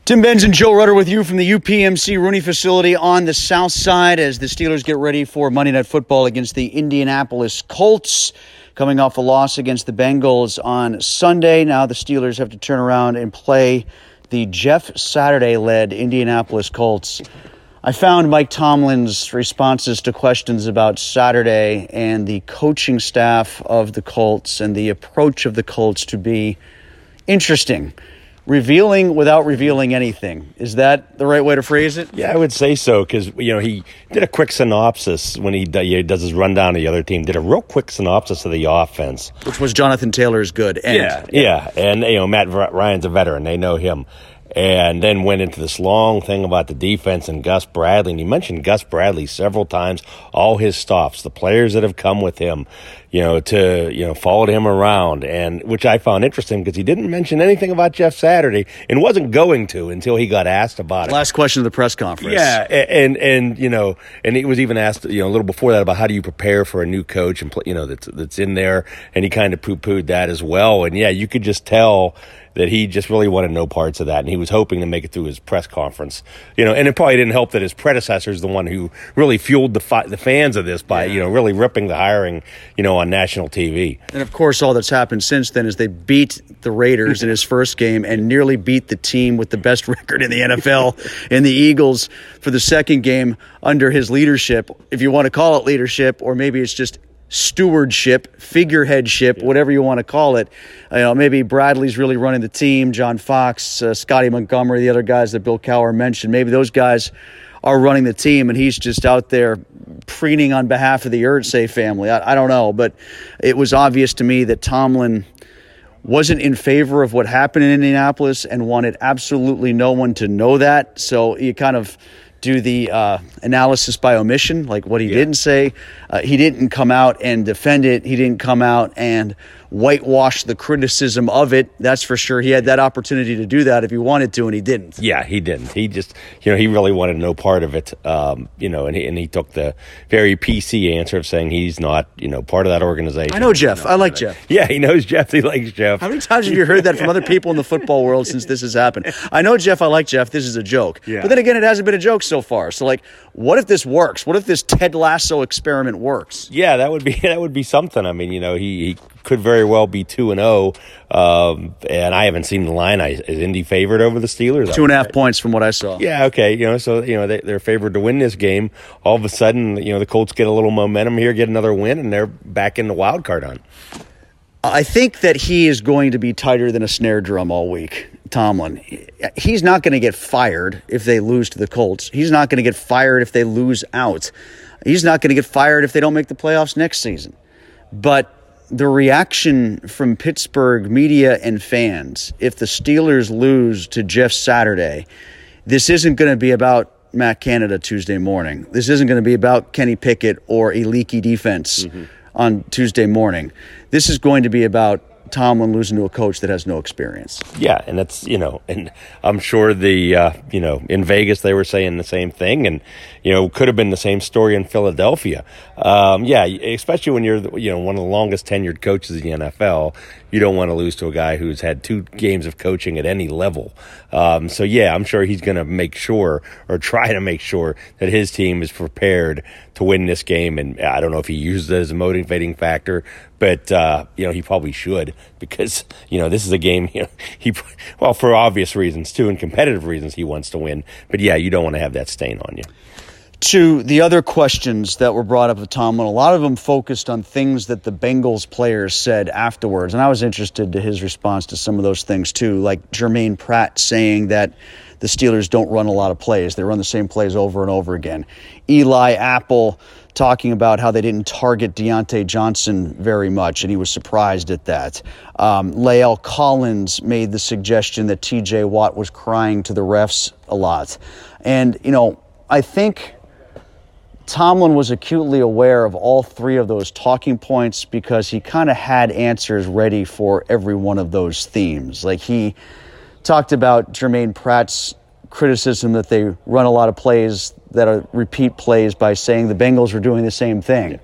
Tim Benz and Joe Rutter with you from the UPMC Rooney facility on the south side as the Steelers get ready for Monday Night Football against the Indianapolis Colts. Coming off a loss against the Bengals on Sunday, now the Steelers have to turn around and play the Jeff Saturday-led Indianapolis Colts. I found Mike Tomlin's responses to questions about Saturday and the coaching staff of the Colts and the approach of the Colts to be interesting. Revealing without revealing anything. Is that the right way to phrase it? Yeah, I would say so because, he did a quick synopsis when he does his rundown of the other team, did a real quick synopsis of the offense. Which was Jonathan Taylor's good end. Yeah. And, Matt Ryan's a veteran. They know him. And then went into this long thing about the defense and Gus Bradley. And he mentioned Gus Bradley several times, all his stops, the players that have come with him, followed him around, and which I found interesting because he didn't mention anything about Jeff Saturday and wasn't going to until he got asked about it. Last question of the press conference. Yeah, and he was even asked, a little before that about how do you prepare for a new coach and that's in there, and he kind of poo-pooed that as well. And yeah, you could just tell that he just really wanted no parts of that, and he was hoping to make it through his press conference. And it probably didn't help that his predecessor is the one who really fueled the fans of this by, really ripping the hiring, on national TV. And, of course, all that's happened since then is they beat the Raiders in his first game and nearly beat the team with the best record in the NFL in the Eagles for the second game under his leadership, if you want to call it leadership, or maybe it's just stewardship, figureheadship, whatever you want to call it. Maybe Bradley's really running the team, John Fox, Scotty Montgomery, the other guys that Bill Cowher mentioned. Maybe those guys are running the team, and he's just out there preening on behalf of the Erdsay family. I don't know, but it was obvious to me that Tomlin wasn't in favor of what happened in Indianapolis and wanted absolutely no one to know that. So you kind of do the analysis by omission, like what he didn't say. He didn't come out and defend it. He didn't come out and whitewash the criticism of it. That's for sure. He had that opportunity to do that if he wanted to, and he didn't. Yeah, he didn't. He just, he really wanted no part of it, and he took the very PC answer of saying he's not, part of that organization. I know Jeff. I like Jeff. Yeah, he knows Jeff. He likes Jeff. How many times have you heard that from other people in the football world since this has happened? I know Jeff. I like Jeff. This is a joke. Yeah. But then again, it hasn't been a joke so far. So, what if this works? What if this Ted Lasso experiment works? Yeah, that would be something. I mean, he could very well be 2-0, and I haven't seen the line. Is Indy favored over the Steelers? 2.5 points from what I saw. Yeah, okay. So they're favored to win this game. All of a sudden, the Colts get a little momentum here, get another win, and they're back in the wild card hunt. I think that he is going to be tighter than a snare drum all week. Tomlin. He's not going to get fired if they lose to the Colts. He's not going to get fired if they lose out. He's not going to get fired if they don't make the playoffs next season. But the reaction from Pittsburgh media and fans, if the Steelers lose to Jeff Saturday, this isn't going to be about Matt Canada Tuesday morning. This isn't going to be about Kenny Pickett or a leaky defense on Tuesday morning. This is going to be about Tomlin losing to a coach that has no experience. Yeah, and that's, and I'm sure in Vegas they were saying the same thing, and, could have been the same story in Philadelphia. Especially when you're, one of the longest tenured coaches in the NFL, you don't want to lose to a guy who's had 2 games of coaching at any level. I'm sure he's going to make sure, or try to make sure, that his team is prepared to win this game. And I don't know if he uses it as a motivating factor, but, he probably should, because, this is a game, for obvious reasons, too, and competitive reasons he wants to win. But, yeah, you don't want to have that stain on you. To the other questions that were brought up with Tomlin, a lot of them focused on things that the Bengals players said afterwards. And I was interested to his response to some of those things, too, like Jermaine Pratt saying that the Steelers don't run a lot of plays. They run the same plays over and over again. Eli Apple talking about how they didn't target Deontay Johnson very much, and he was surprised at that. Lael Collins made the suggestion that T.J. Watt was crying to the refs a lot. And, I think Tomlin was acutely aware of all 3 of those talking points because he kind of had answers ready for every one of those themes. Like, he talked about Jermaine Pratt's criticism that they run a lot of plays that are repeat plays by saying the Bengals were doing the same thing.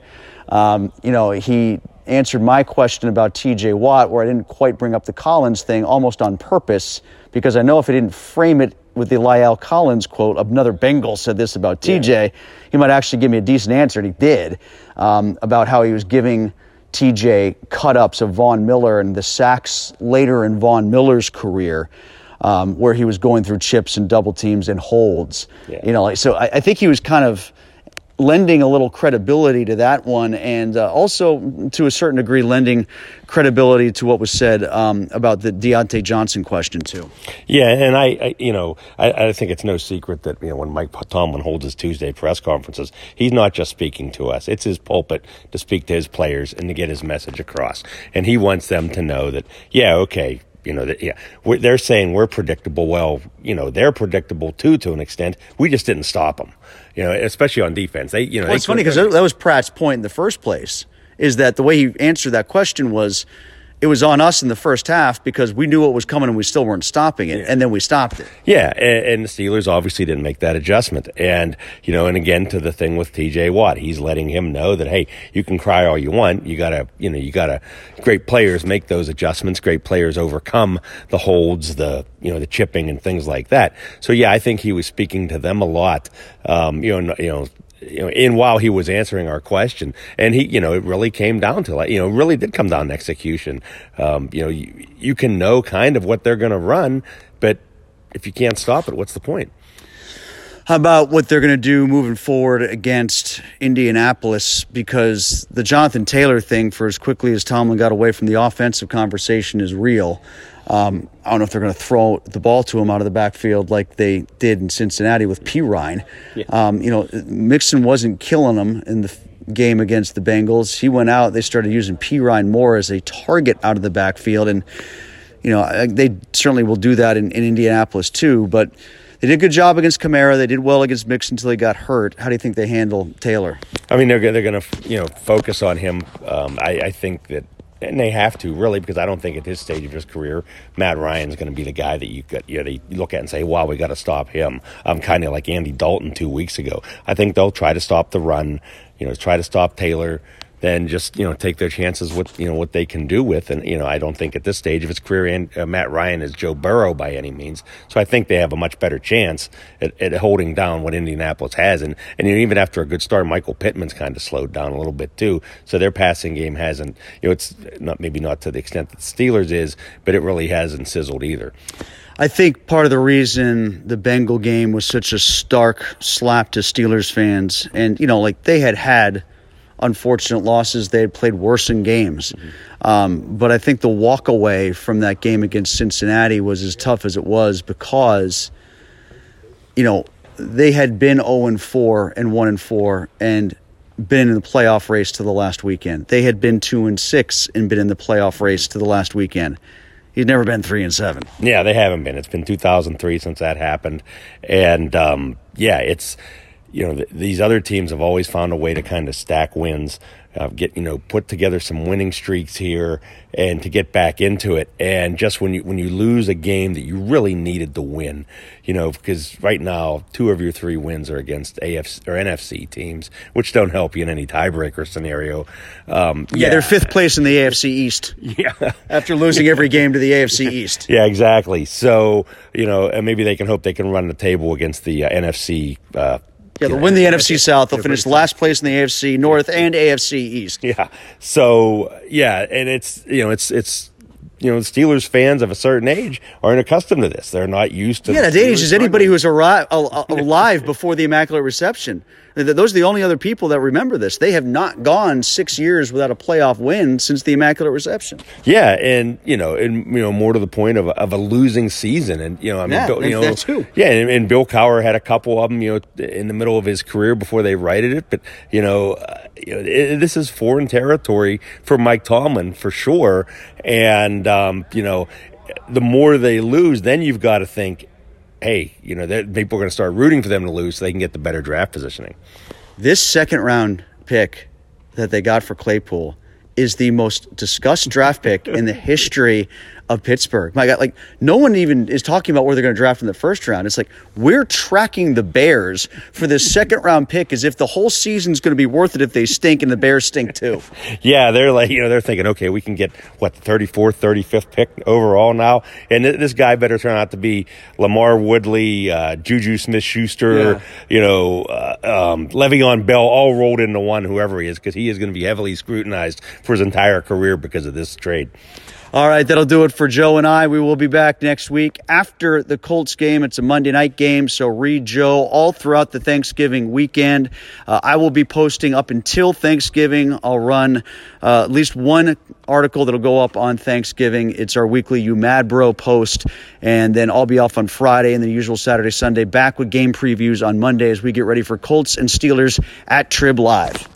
He answered my question about T.J. Watt, where I didn't quite bring up the Collins thing, almost on purpose, because I know if I didn't frame it with the La'el Collins quote, another Bengal said this about TJ, he might actually give me a decent answer, and he did, about how he was giving TJ cut-ups of Von Miller and the sacks later in Von Miller's career, where he was going through chips and double teams and holds. Yeah. So I think he was kind of lending a little credibility to that one, and also to a certain degree lending credibility to what was said about the Deontay Johnson question too. Yeah, and I think it's no secret that when Mike Tomlin holds his Tuesday press conferences, he's not just speaking to us. It's his pulpit to speak to his players and to get his message across. And he wants them to know that, they're saying we're predictable. Well, they're predictable too, to an extent. We just didn't stop them. Especially on defense. It's funny because that was Pratt's point in the first place, is that the way he answered that question was, it was on us in the first half because we knew what was coming and we still weren't stopping it, and then we stopped it. Yeah, and the Steelers obviously didn't make that adjustment. And, and again, to the thing with T.J. Watt, he's letting him know that, hey, you can cry all you want. You gotta, great players make those adjustments. Great players overcome the holds, the chipping and things like that. So, yeah, I think he was speaking to them a lot, while he was answering our question, and he, it really came down to really did come down to execution. You can know kind of what they're going to run, but if you can't stop it, what's the point? How about what they're going to do moving forward against Indianapolis? Because the Jonathan Taylor thing, for as quickly as Tomlin got away from the offensive conversation, is real. I don't know if they're going to throw the ball to him out of the backfield like they did in Cincinnati with Pirine. Yeah. Mixon wasn't killing them in the game against the Bengals. He went out. They started using Pirine more as a target out of the backfield. And, they certainly will do that in Indianapolis too. But they did a good job against Kamara. They did well against Mixon until he got hurt. How do you think they handle Taylor? I mean, they're going to, focus on him. I think that, and they have to, really, because I don't think at this stage of his career, Matt Ryan's going to be the guy that you look at and say, wow, we got to stop him. Kind of like Andy Dalton 2 weeks ago. I think they'll try to stop the run, try to stop Taylor, then just, take their chances with, what they can do with. And, I don't think at this stage of his career, and Matt Ryan is Joe Burrow by any means. So I think they have a much better chance at holding down what Indianapolis has. And even after a good start, Michael Pittman's kind of slowed down a little bit too. So their passing game hasn't, it's maybe not to the extent that the Steelers is, but it really hasn't sizzled either. I think part of the reason the Bengal game was such a stark slap to Steelers fans, and, they had unfortunate losses. They had played worse in games. But I think the walk away from that game against Cincinnati was as tough as it was because, they had been 0-4 and 1-4 and been in the playoff race to the last weekend. They had been 2-6 and been in the playoff race to the last weekend. He's never been 3-7. Yeah, they haven't been. It's been 2003 since that happened. And, it's... these other teams have always found a way to kind of stack wins, put together some winning streaks here, and to get back into it. And just when you lose a game that you really needed to win, because right now 2 of your 3 wins are against AFC or NFC teams, which don't help you in any tiebreaker scenario. They're 5th place in the AFC East. Yeah, after losing every game to the AFC East. Yeah, exactly. So and maybe they can hope they can run the table against the NFC. They'll win the NFC South. They'll finish last place in the AFC North and AFC East. Yeah. So, and it's the Steelers fans of a certain age aren't accustomed to this. They're not used to. Yeah, the age is anybody who was alive before the Immaculate Reception. Those are the only other people that remember this. They have not gone 6 years without a playoff win since the Immaculate Reception. Yeah, and more to the point of a losing season, and that too. Yeah, and Bill Cowher had a couple of them, in the middle of his career before they righted it. But this is foreign territory for Mike Tomlin for sure. And the more they lose, then you've got to think, hey, that people are going to start rooting for them to lose so they can get the better draft positioning. This second-round pick that they got for Claypool is the most discussed draft pick in the history of Pittsburgh. My God, like no one even is talking about where they're going to draft in the first round. It's like we're tracking the Bears for this second round pick as if the whole season's going to be worth it if they stink and the Bears stink too. Yeah, they're like, they're thinking, okay, we can get the 34th, 35th pick overall now, and this guy better turn out to be LaMarr Woodley, Juju Smith-Schuster, Le'Veon Bell, all rolled into one, whoever he is, because he is going to be heavily scrutinized for his entire career because of this trade. All right, that'll do it for Joe and I. We will be back next week after the Colts game. It's a Monday night game, so read Joe all throughout the Thanksgiving weekend. I will be posting up until Thanksgiving. I'll run at least one article that'll go up on Thanksgiving. It's our weekly You Mad Bro post, and then I'll be off on Friday and the usual Saturday, Sunday. Back with game previews on Monday as we get ready for Colts and Steelers at Trib Live.